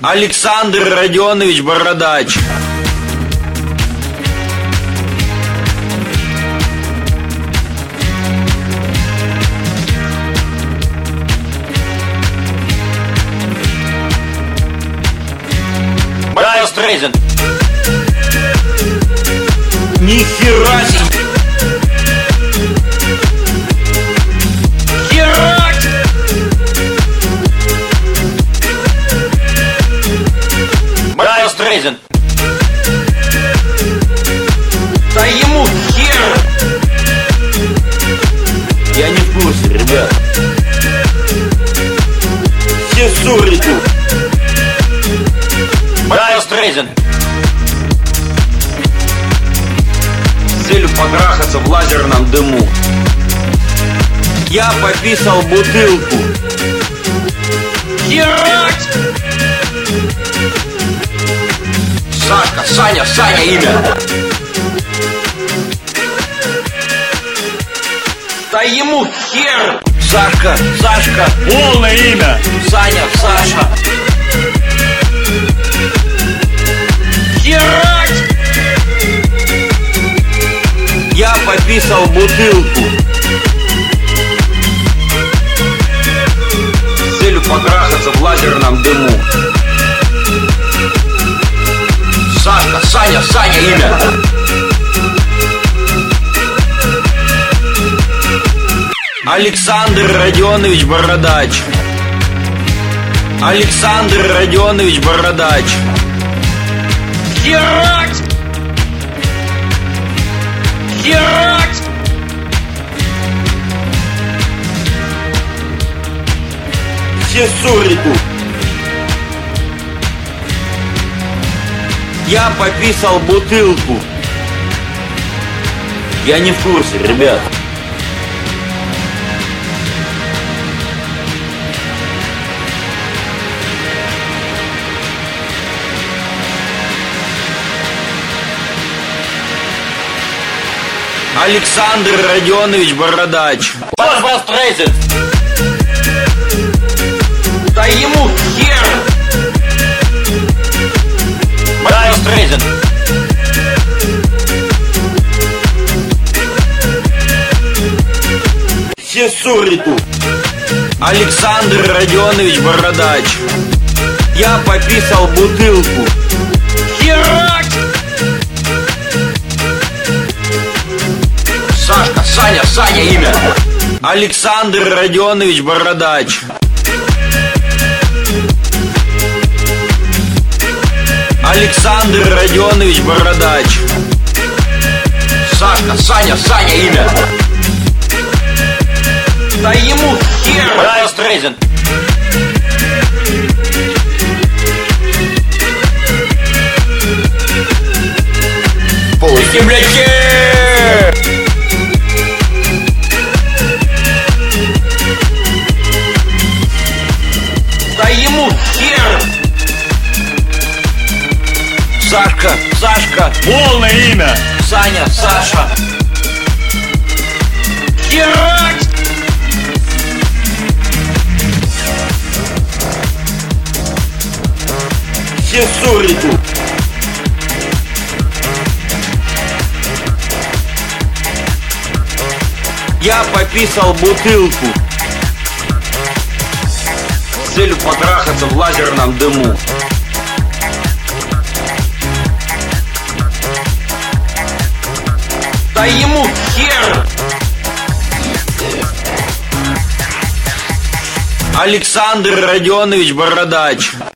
Александр Родионович Бородач. Брайан Стрейзен. Нихера себе. Херать! Брайан Стрейзен. Да ему хер. Я не в курсе, ребят. Все ссоры тут. Брайан Стрейзен. С целью потрахаться в лазерном дыму. Я пописал бутылку. Херать! Сашка, Саня имя. Да ему хер! Сашка, Полное имя. Саша. Херать! Я пописал бутылку. С целью потрахаться в лазерном дыму. Сашка, Саня имя. Александр Родионович Бородач. Александр Родионович Бородач. Херать! Херать! Все ссоры тут. Я пописал бутылку. Я не в курсе, ребят. Александр Родионович Бородач. Брайан Стрейзен. Да ему хер. Брайан Стрейзен. Все ссоры тут. Александр Родионович Бородач. Я пописал бутылку. Херать! Сашка, Саня имя. Александр Родионович Бородач. Александр Родионович Бородач. Сашка, Саня имя. Да ему хер! Брайан Стрейзен. Земляки! Да ему хер! Сашка, Полное имя. Саша. Херать! Все ссоры тут. Я пописал бутылку. С целью потрахаться в лазерном дыму. Да ему хер! Александр Родионович Бородач.